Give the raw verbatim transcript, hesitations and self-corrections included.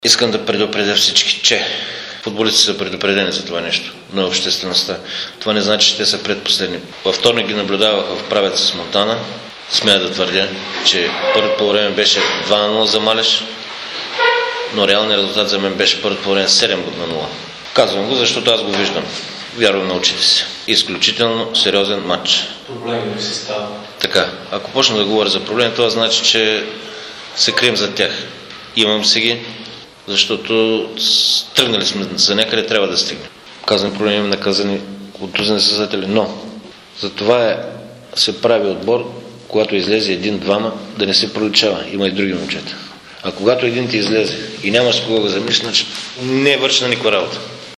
Искам да предупредя всички, че футболистите са предупредени за това нещо на обществеността. Това не значи, че те са предпоследни. Във вторник ги наблюдавах в правец с Монтана. Смея да твърдя, че първото по време беше два на нула за Малеш, но реалният резултат за мен беше първото по време седем на нула. Казвам го, защото аз го виждам. Вярвам на очите си. Изключително сериозен матч. Проблеми ли се става? Така, ако почна да говоря за проблеми, това значи, че се крием за тях. Имам си ги, защото тръгнали сме за някъде, трябва да стигнем. Казвам, проблеми имам наказани контузени създатели, но за това е, се прави отбор, когато излезе един-двама, да не се проличава. Има и други момчета. А когато един ти излезе и нямаш кого да замислиш, значи не е вършена никаква работа.